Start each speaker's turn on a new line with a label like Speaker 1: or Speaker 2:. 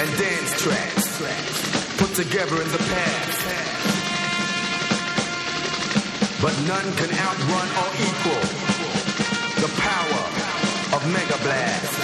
Speaker 1: and dance tracks put together in the past. But none can outrun or equal the power of Mega Blast.